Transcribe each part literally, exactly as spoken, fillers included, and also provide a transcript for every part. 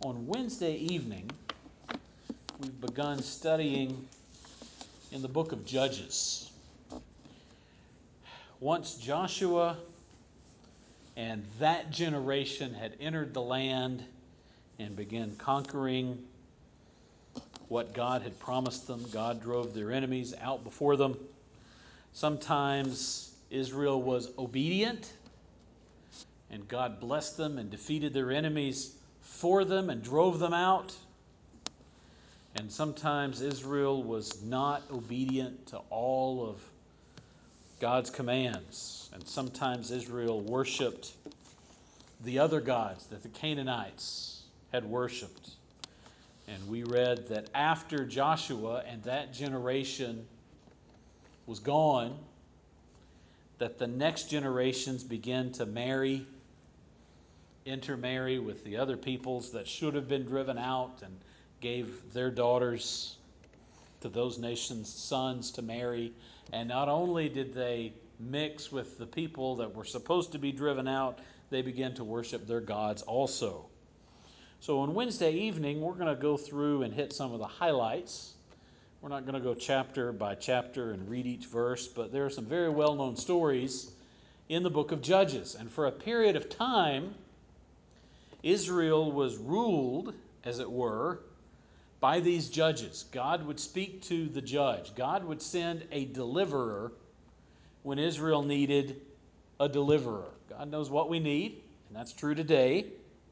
On Wednesday evening, we've begun studying in the book of Judges. Once Joshua and that generation had entered the land and began conquering what God had promised them, God drove their enemies out before them. Sometimes Israel was obedient, and God blessed them and defeated their enemies for them and drove them out. And sometimes Israel was not obedient to all of God's commands. And sometimes Israel worshiped the other gods that the Canaanites had worshiped. And we read that after Joshua and that generation was gone, that the next generations began to marry, intermarry with the other peoples that should have been driven out, and gave their daughters to those nations' sons to marry. And not only did they mix with the people that were supposed to be driven out, they began to worship their gods also. So on Wednesday evening, we're going to go through and hit some of the highlights. We're not going to go chapter by chapter and read each verse, but there are some very well-known stories in the book of Judges. And for a period of time, Israel was ruled, as it were, by these judges. God would speak to the judge. God would send a deliverer when Israel needed a deliverer. God knows what we need, and that's true today.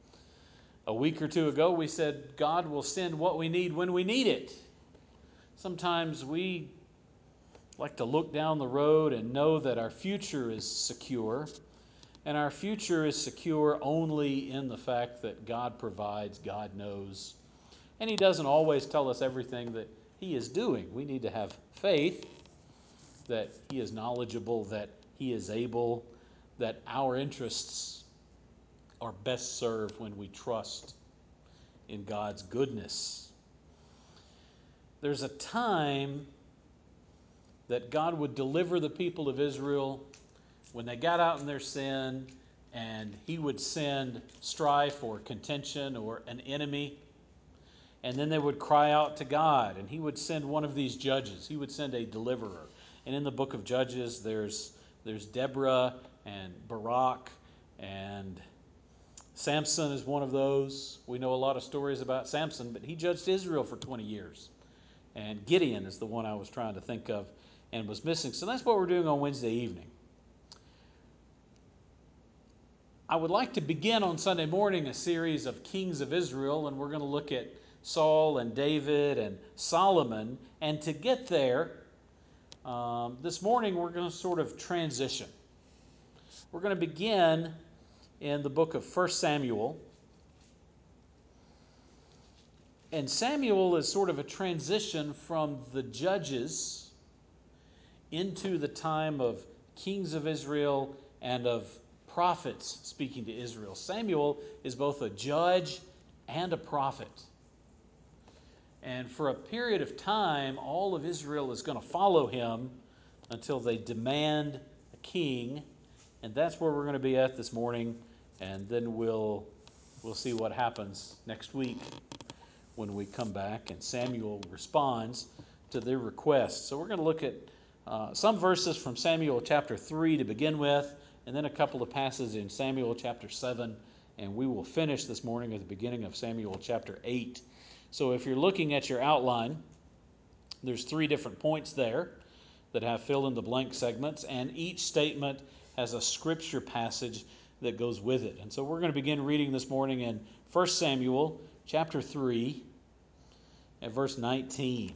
A week or two ago, we said God will send what we need when we need it. Sometimes we like to look down the road and know that our future is secure, and our future is secure only in the fact that God provides, God knows. And He doesn't always tell us everything that He is doing. We need to have faith that He is knowledgeable, that He is able, that our interests are best served when we trust in God's goodness. There's a time that God would deliver the people of Israel when they got out in their sin, and He would send strife or contention or an enemy. And then they would cry out to God, and He would send one of these judges. He would send a deliverer. And in the book of Judges, there's there's Deborah and Barak, and Samson is one of those. We know a lot of stories about Samson, but he judged Israel for twenty years. And Gideon is the one I was trying to think of and was missing. So that's what we're doing on Wednesday evening. I would like to begin on Sunday morning a series of kings of Israel, and we're going to look at Saul and David and Solomon. And to get there, um, this morning we're going to sort of transition. We're going to begin in the book of First Samuel. And Samuel is sort of a transition from the judges into the time of kings of Israel and of prophets speaking to Israel. Samuel is both a judge and a prophet. And for a period of time, all of Israel is going to follow him until they demand a king. And that's where we're going to be at this morning. And then we'll we'll see what happens next week when we come back and Samuel responds to their request. So we're going to look at uh, some verses from Samuel chapter three to begin with, and then a couple of passages in Samuel chapter seven, and we will finish this morning at the beginning of Samuel chapter eight. So if you're looking at your outline, there's three different points there that have fill-in-the-blank segments, and each statement has a scripture passage that goes with it. And so we're going to begin reading this morning in First Samuel chapter three at verse nineteen.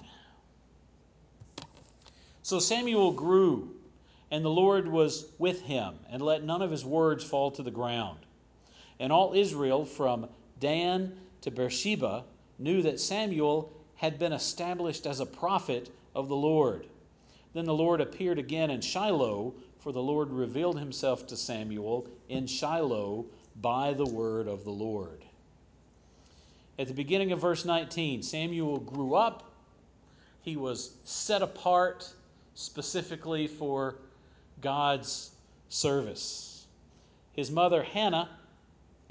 So Samuel grew, and the Lord was with him, and let none of his words fall to the ground. And all Israel from Dan to Beersheba knew that Samuel had been established as a prophet of the Lord. Then the Lord appeared again in Shiloh, for the Lord revealed himself to Samuel in Shiloh by the word of the Lord. At the beginning of verse nineteen, Samuel grew up. He was set apart specifically for God's service. His mother Hannah,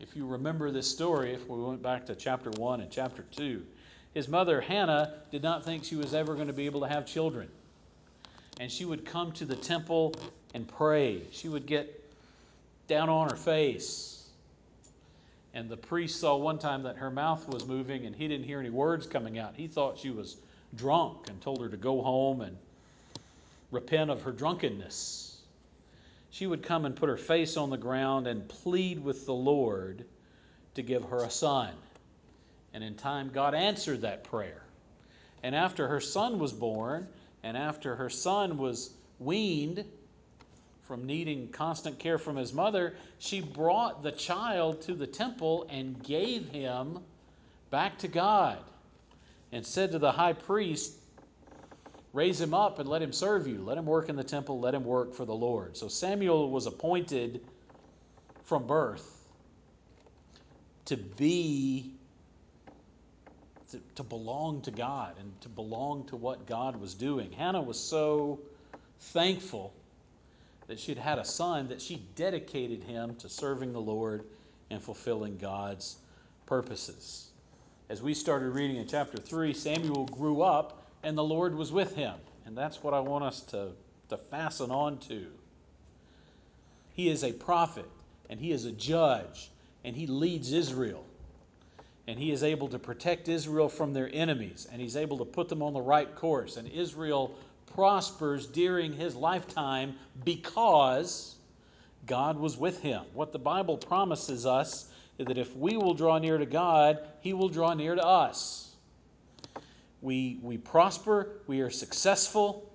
If you remember this story, if we went back to chapter one and chapter two, his mother Hannah did not think she was ever going to be able to have children. And she would come to the temple and pray. She would get down on her face. And the priest saw one time that her mouth was moving and he didn't hear any words coming out. He thought she was drunk and told her to go home and repent of her drunkenness. She would come and put her face on the ground and plead with the Lord to give her a son. And in time, God answered that prayer. And after her son was born, and after her son was weaned from needing constant care from his mother, she brought the child to the temple and gave him back to God and said to the high priest, raise him up and let him serve you. Let him work in the temple. Let him work for the Lord. So Samuel was appointed from birth to be, to, to belong to God and to belong to what God was doing. Hannah was so thankful that she'd had a son that she dedicated him to serving the Lord and fulfilling God's purposes. As we started reading in chapter three, Samuel grew up and the Lord was with him. And that's what I want us to, to fasten on to. He is a prophet, and he is a judge, and he leads Israel. And he is able to protect Israel from their enemies, and he's able to put them on the right course. And Israel prospers during his lifetime because God was with him. What the Bible promises us is that if we will draw near to God, he will draw near to us. We, we prosper, we are successful.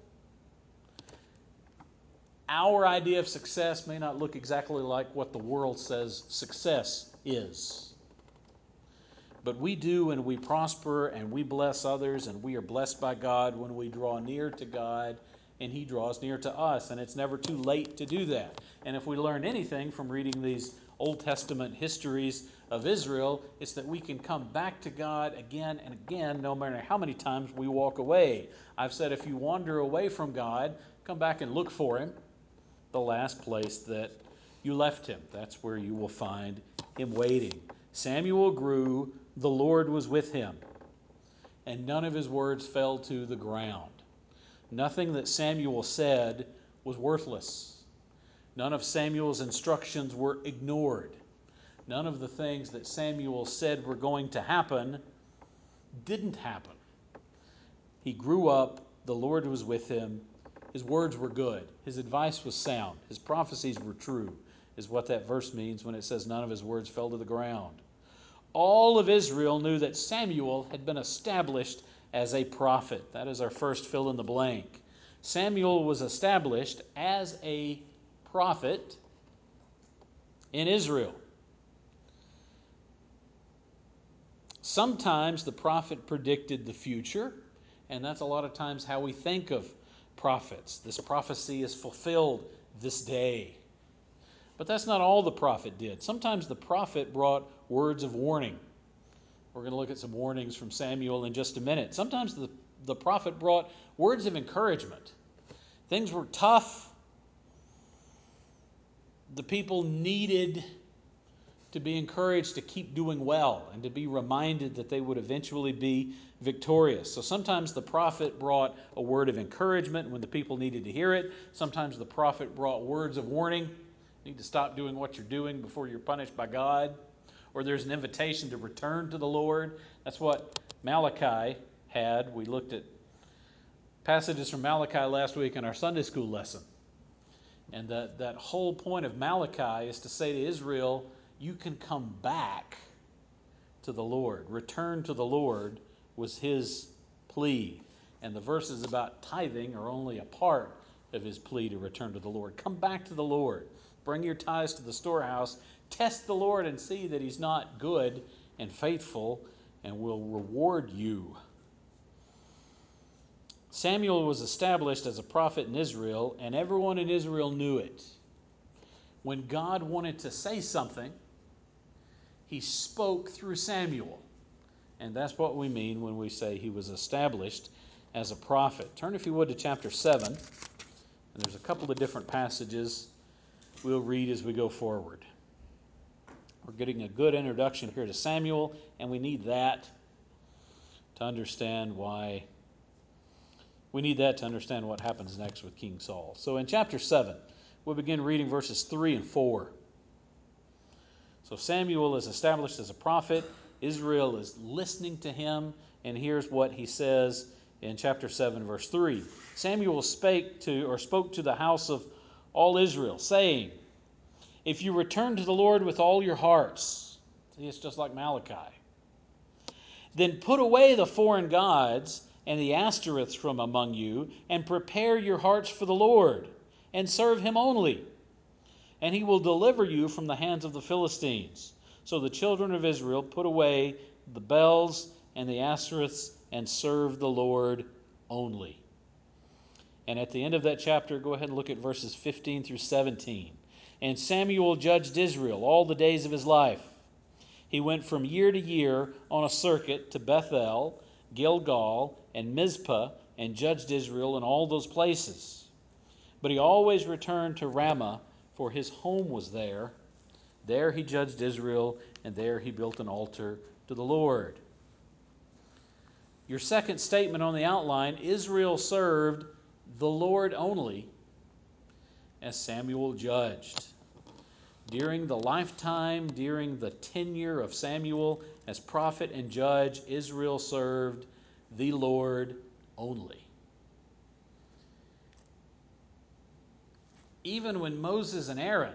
Our idea of success may not look exactly like what the world says success is. But we do, and we prosper, and we bless others, and we are blessed by God when we draw near to God, and he draws near to us. And it's never too late to do that. And if we learn anything from reading these Old Testament histories of Israel, it's that we can come back to God again and again, no matter how many times we walk away. I've said if you wander away from God, come back and look for him, the last place that you left him. That's where you will find him waiting. Samuel grew, the Lord was with him, and none of his words fell to the ground. Nothing that Samuel said was worthless. None of Samuel's instructions were ignored. None of the things that Samuel said were going to happen didn't happen. He grew up, the Lord was with him, his words were good, his advice was sound, his prophecies were true, is what that verse means when it says none of his words fell to the ground. All of Israel knew that Samuel had been established as a prophet. That is our first fill in the blank. Samuel was established as a prophet in Israel. Sometimes the prophet predicted the future, and that's a lot of times how we think of prophets. This prophecy is fulfilled this day. But that's not all the prophet did. Sometimes the prophet brought words of warning. We're going to look at some warnings from Samuel in just a minute. Sometimes the, the prophet brought words of encouragement. Things were tough. The people needed to be encouraged to keep doing well and to be reminded that they would eventually be victorious. So sometimes the prophet brought a word of encouragement when the people needed to hear it. Sometimes the prophet brought words of warning. You need to stop doing what you're doing before you're punished by God. Or there's an invitation to return to the Lord. That's what Malachi had. We looked at passages from Malachi last week in our Sunday school lesson. And that, that whole point of Malachi is to say to Israel, you can come back to the Lord. Return to the Lord was his plea. And the verses about tithing are only a part of his plea to return to the Lord. Come back to the Lord. Bring your tithes to the storehouse. Test the Lord and see that he's not good and faithful and will reward you. Samuel was established as a prophet in Israel, and everyone in Israel knew it. When God wanted to say something, he spoke through Samuel. And that's what we mean when we say he was established as a prophet. Turn, if you would, to chapter seven. And there's a couple of different passages we'll read as we go forward. We're getting a good introduction here to Samuel, and we need that to understand why. We need that to understand what happens next with King Saul. So in chapter seven, we'll begin reading verses three and four. So Samuel is established as a prophet. Israel is listening to him, and here's what he says in chapter seven, verse three. Samuel spake to, or spoke to the house of all Israel, saying, if you return to the Lord with all your hearts, see, it's just like Malachi, then put away the foreign gods and the Ashtoreths from among you, and prepare your hearts for the Lord, and serve him only. And he will deliver you from the hands of the Philistines. So the children of Israel put away the Baals and the Ashtoreths, and served the Lord only. And at the end of that chapter, go ahead and look at verses fifteen through seventeen. And Samuel judged Israel all the days of his life. He went from year to year on a circuit to Bethel, Gilgal, and Mizpah, and judged Israel in all those places. But he always returned to Ramah, for his home was there. There he judged Israel, and there he built an altar to the Lord. Your second statement on the outline, Israel served the Lord only, as Samuel judged. During the lifetime, during the tenure of Samuel as prophet and judge, Israel served the Lord only. Even when Moses and Aaron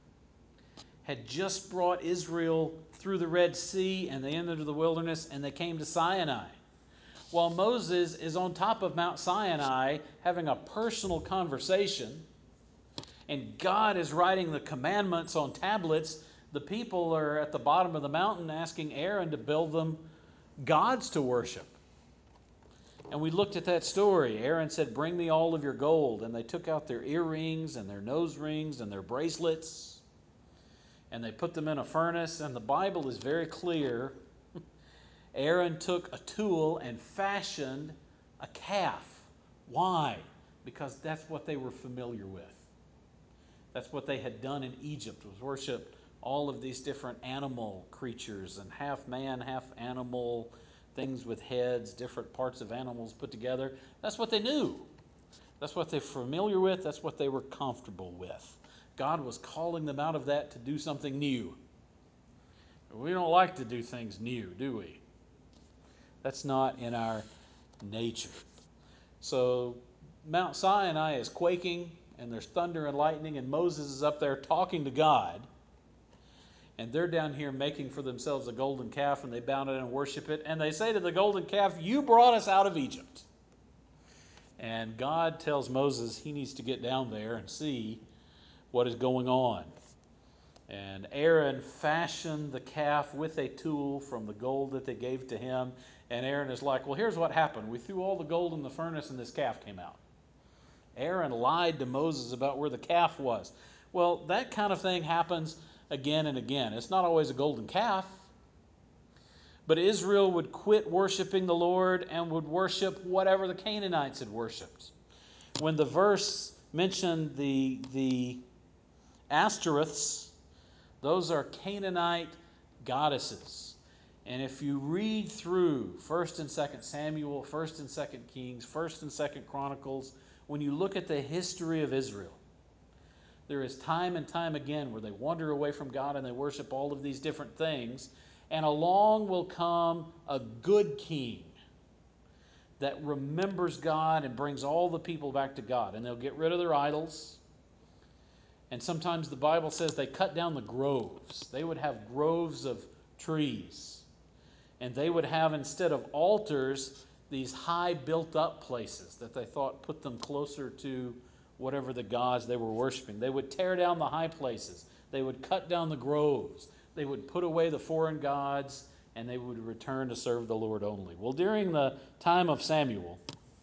had just brought Israel through the Red Sea and they entered the wilderness and they came to Sinai, while Moses is on top of Mount Sinai having a personal conversation, and God is writing the commandments on tablets, the people are at the bottom of the mountain asking Aaron to build them gods to worship. And we looked at that story. Aaron said, bring me all of your gold. And they took out their earrings and their nose rings and their bracelets, and they put them in a furnace. And the Bible is very clear. Aaron took a tool and fashioned a calf. Why? Because that's what they were familiar with. That's what they had done in Egypt, was worship all of these different animal creatures and half man, half animal, things with heads, different parts of animals put together. That's what they knew. That's what they're familiar with. That's what they were comfortable with. God was calling them out of that to do something new. We don't like to do things new, do we? That's not in our nature. So Mount Sinai is quaking, and there's thunder and lightning, and Moses is up there talking to God. And they're down here making for themselves a golden calf, and they bow down and worship it. And they say to the golden calf, you brought us out of Egypt. And God tells Moses he needs to get down there and see what is going on. And Aaron fashioned the calf with a tool from the gold that they gave to him. And Aaron is like, well, here's what happened. We threw all the gold in the furnace, and this calf came out. Aaron lied to Moses about where the calf was. Well, that kind of thing happens again and again. It's not always a golden calf. But Israel would quit worshiping the Lord and would worship whatever the Canaanites had worshipped. When the verse mentioned the, the Ashtoreths, those are Canaanite goddesses. And if you read through First and Second Samuel, First and Second Kings, First and Second Chronicles, when you look at the history of Israel, there is time and time again where they wander away from God and they worship all of these different things. And along will come a good king that remembers God and brings all the people back to God. And they'll get rid of their idols. And sometimes the Bible says they cut down the groves. They would have groves of trees. And they would have, instead of altars, these high built-up places that they thought put them closer to whatever the gods they were worshiping. They would tear down the high places. They would cut down the groves. They would put away the foreign gods, and they would return to serve the Lord only. Well, during the time of Samuel,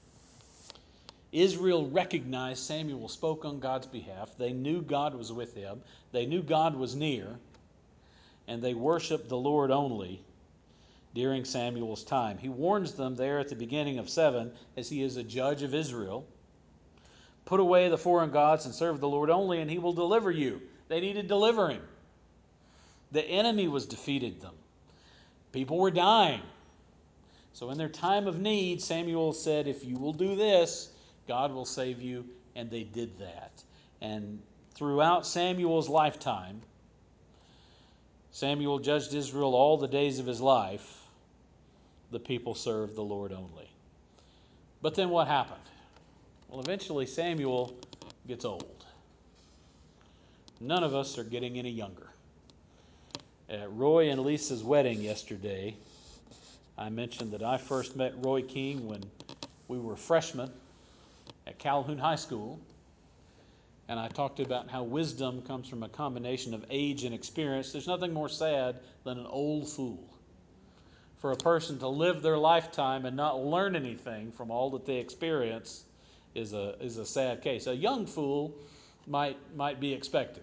Israel recognized Samuel spoke on God's behalf. They knew God was with him. They knew God was near, and they worshiped the Lord only during Samuel's time. He warns them there at the beginning of seven, as he is a judge of Israel, put away the foreign gods and serve the Lord only, and he will deliver you. They needed delivering. The enemy was defeated them. People were dying. So in their time of need, Samuel said, if you will do this, God will save you. And they did that. And throughout Samuel's lifetime, Samuel judged Israel all the days of his life. The people served the Lord only. But then what happened? Well, eventually Samuel gets old. None of us are getting any younger. At Roy and Lisa's wedding yesterday, I mentioned that I first met Roy King when we were freshmen at Calhoun High School. And I talked about how wisdom comes from a combination of age and experience. There's nothing more sad than an old fool. For a person to live their lifetime and not learn anything from all that they experience is a, is a sad case. A young fool might, might be expected.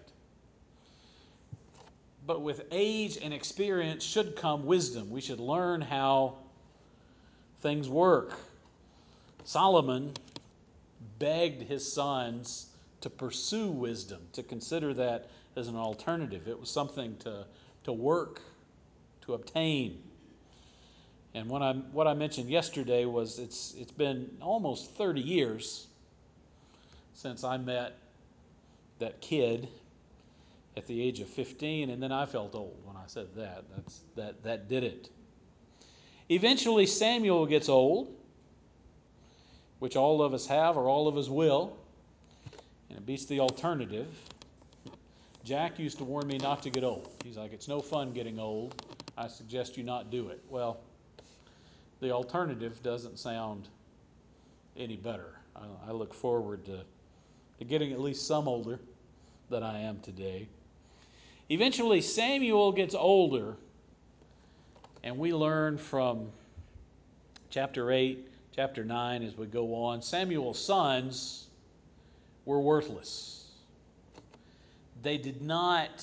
But with age and experience should come wisdom. We should learn how things work. Solomon begged his sons to pursue wisdom, to consider that as an alternative. It was something to, to work, to obtain. And what I, what I mentioned yesterday was it's, it's been almost thirty years since I met that kid at the age of fifteen, and then I felt old when I said that. That's, that, that did it. Eventually Samuel gets old, which all of us have or all of us will, and it beats the alternative. Jack used to warn me not to get old. He's like, it's no fun getting old. I suggest you not do it. Well, the alternative doesn't sound any better. I, I look forward to, to getting at least some older than I am today. Eventually, Samuel gets older, and we learn from chapter eight, chapter nine as we go on, Samuel's sons were worthless. They did not,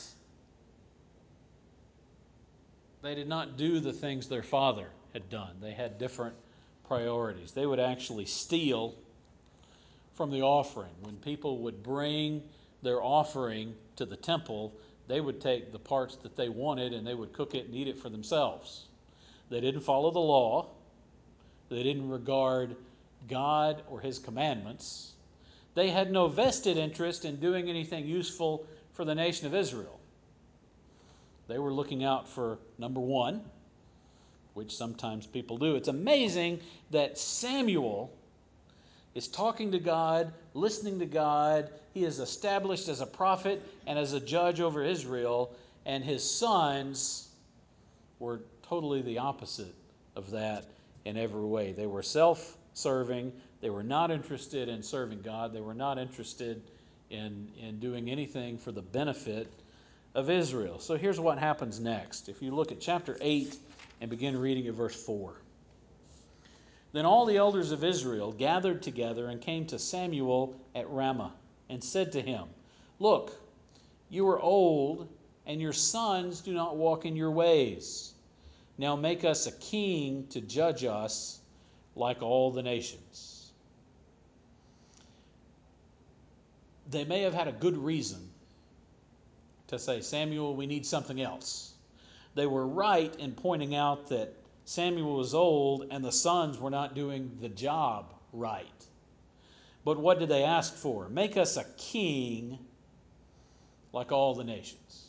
they did not do the things their father had done. They had different priorities. They would actually steal from the offering. When people would bring their offering to the temple, they would take the parts that they wanted and they would cook it and eat it for themselves. They didn't follow the law. They didn't regard God or his commandments. They had no vested interest in doing anything useful for the nation of Israel. They were looking out for number one, which sometimes people do. It's amazing that Samuel is talking to God, listening to God. He is established as a prophet and as a judge over Israel, and his sons were totally the opposite of that in every way. They were self-serving. They were not interested in serving God. They were not interested in, in doing anything for the benefit of Israel. So here's what happens next. If you look at chapter eight and begin reading at verse four. Then all the elders of Israel gathered together and came to Samuel at Ramah and said to him, look, you are old, and your sons do not walk in your ways. Now make us a king to judge us like all the nations. They may have had a good reason to say, Samuel, we need something else. They were right in pointing out that Samuel was old and the sons were not doing the job right. But what did they ask for? Make us a king like all the nations.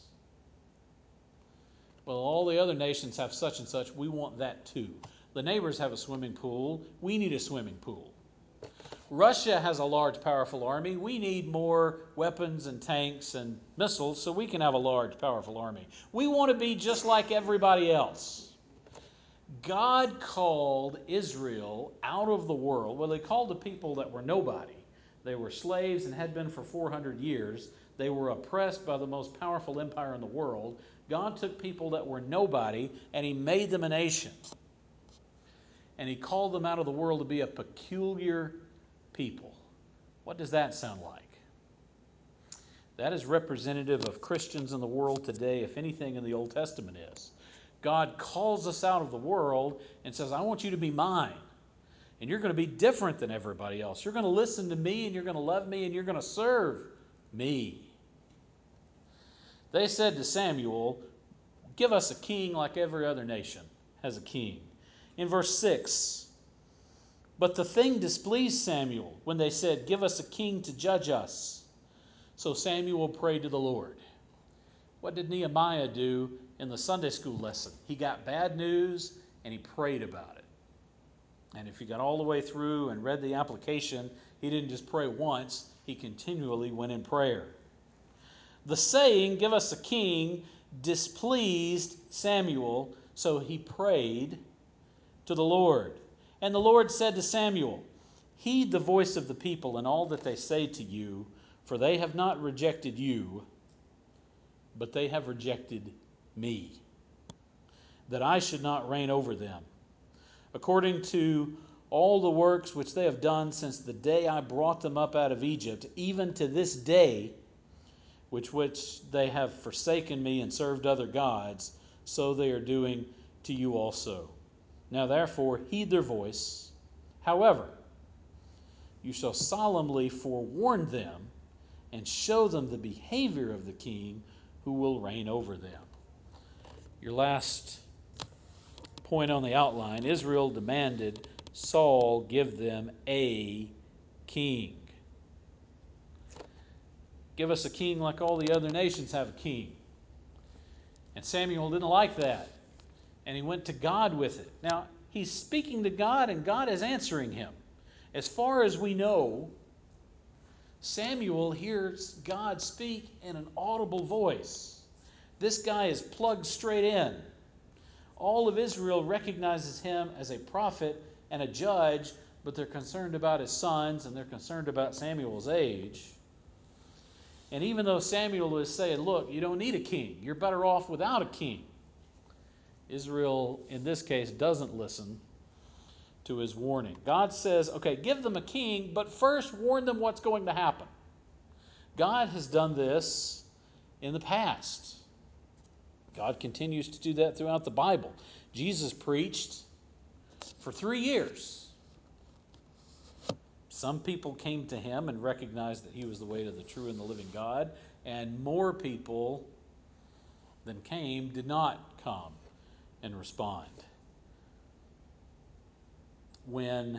Well, all the other nations have such and such. We want that too. The neighbors have a swimming pool. We need a swimming pool. Russia has a large, powerful army. We need more weapons and tanks and missiles so we can have a large, powerful army. We want to be just like everybody else. God called Israel out of the world. Well, they called the people that were nobody. They were slaves and had been for four hundred years. They were oppressed by the most powerful empire in the world. God took people that were nobody and he made them a nation. And he called them out of the world to be a peculiar people. What does that sound like? That is representative of Christians in the world today, if anything in the Old Testament is. God calls us out of the world and says, I want you to be mine. And you're going to be different than everybody else. You're going to listen to me, and you're going to love me, and you're going to serve me. They said to Samuel, Give us a king like every other nation has a king. In verse six, but the thing displeased Samuel when they said, give us a king to judge us. So Samuel prayed to the Lord. What did Nehemiah do in the Sunday school lesson? He got bad news and he prayed about it. And if you got all the way through and read the application, he didn't just pray once, he continually went in prayer. The saying, give us a king, displeased Samuel, so he prayed to the Lord. And the Lord said to Samuel, heed the voice of the people and all that they say to you, for they have not rejected you, but they have rejected me, that I should not reign over them, according to all the works which they have done since the day I brought them up out of Egypt, even to this day, which which they have forsaken me and served other gods, so they are doing to you also. Now therefore heed their voice. However, you shall solemnly forewarn them and show them the behavior of the king who will reign over them. Your last point on the outline, Israel demanded Saul give them a king. Give us a king like all the other nations have a king. And Samuel didn't like that. And he went to God with it. Now, he's speaking to God and God is answering him. As far as we know, Samuel hears God speak in an audible voice. This guy is plugged straight in. All of Israel recognizes him as a prophet and a judge, but they're concerned about his sons and they're concerned about Samuel's age. And even though Samuel is saying, look, you don't need a king. You're better off without a king. Israel, in this case, doesn't listen to his warning. God says, okay, give them a king, but first warn them what's going to happen. God has done this in the past. God continues to do that throughout the Bible. Jesus preached for three years. Some people came to him and recognized that he was the way to the true and the living God, and more people than came did not come and respond. When,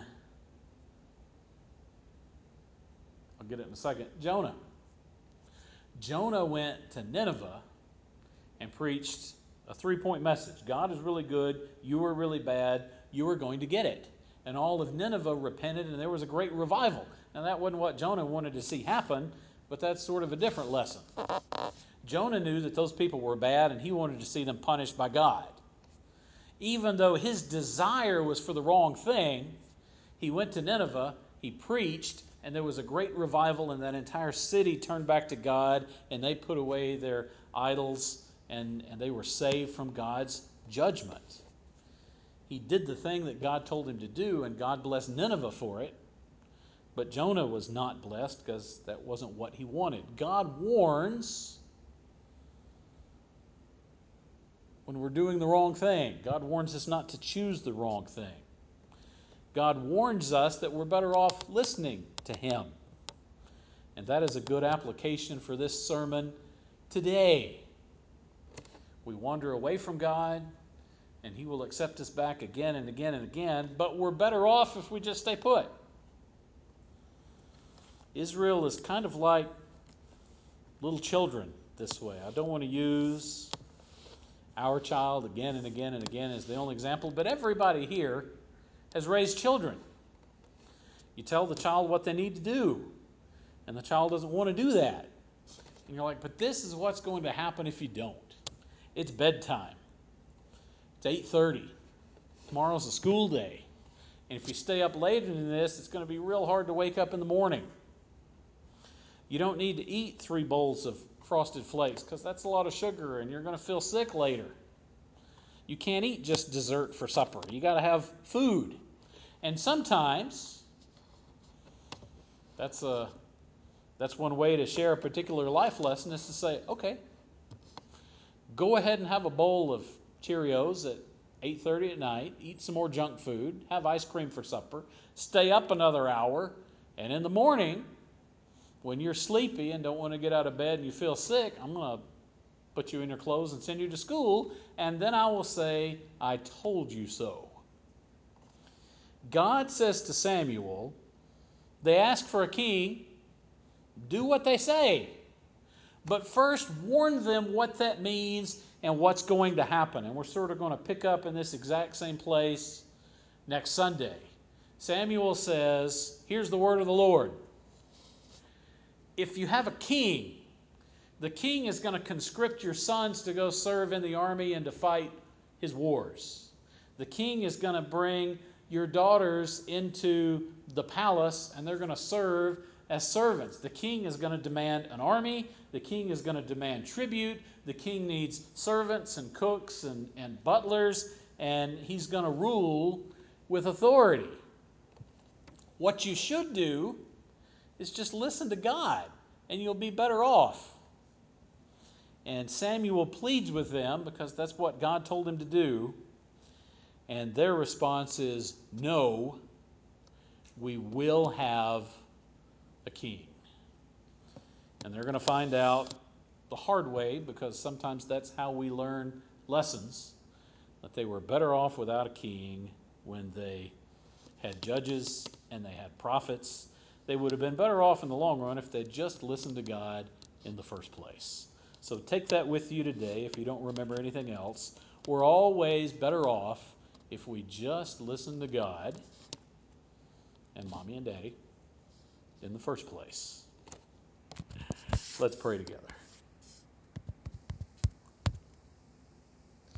I'll get it in a second, Jonah. Jonah went to Nineveh and preached a three-point message. God is really good, you are really bad, you are going to get it. And all of Nineveh repented, and there was a great revival. Now, that wasn't what Jonah wanted to see happen, but that's sort of a different lesson. Jonah knew that those people were bad, and he wanted to see them punished by God. Even though his desire was for the wrong thing, he went to Nineveh, he preached, and there was a great revival, and that entire city turned back to God, and they put away their idols, and, and they were saved from God's judgment. He did the thing that God told him to do, and God blessed Nineveh for it. But Jonah was not blessed because that wasn't what he wanted. God warns when we're doing the wrong thing. God warns us not to choose the wrong thing. God warns us that we're better off listening to him. And that is a good application for this sermon today. We wander away from God, and he will accept us back again and again and again, but we're better off if we just stay put. Israel is kind of like little children this way. I don't want to use our child again and again and again as the only example, but everybody here has raised children. You tell the child what they need to do, and the child doesn't want to do that. And you're like, but this is what's going to happen if you don't. It's bedtime. It's eight thirty. Tomorrow's a school day. And if you stay up later than this, it's going to be real hard to wake up in the morning. You don't need to eat three bowls of Frosted Flakes because that's a lot of sugar and you're going to feel sick later. You can't eat just dessert for supper. You got to have food. And sometimes, that's, a, that's one way to share a particular life lesson is to say, okay, go ahead and have a bowl of Cheerios at eight thirty at night, eat some more junk food, have ice cream for supper, stay up another hour, and in the morning, when you're sleepy and don't want to get out of bed and you feel sick, I'm going to put you in your clothes and send you to school, and then I will say, I told you so. God says to Samuel, they ask for a king, do what they say. But first, warn them what that means and what's going to happen. And we're sort of going to pick up in this exact same place next Sunday. Samuel says, here's the word of the Lord. If you have a king, the king is going to conscript your sons to go serve in the army and to fight his wars. The king is going to bring your daughters into the palace, and they're going to serve as servants. The king is going to demand an army. The king is going to demand tribute. The king needs servants and cooks and, and butlers, and he's going to rule with authority. What you should do is just listen to God, and you'll be better off. And Samuel pleads with them because that's what God told him to do. And their response is, no, we will have a king. And they're going to find out the hard way, because sometimes that's how we learn lessons, that they were better off without a king when they had judges and they had prophets. They would have been better off in the long run if they'd just listened to God in the first place. So take that with you today if you don't remember anything else. We're always better off if we just listen to God and Mommy and Daddy in the first place. Let's pray together.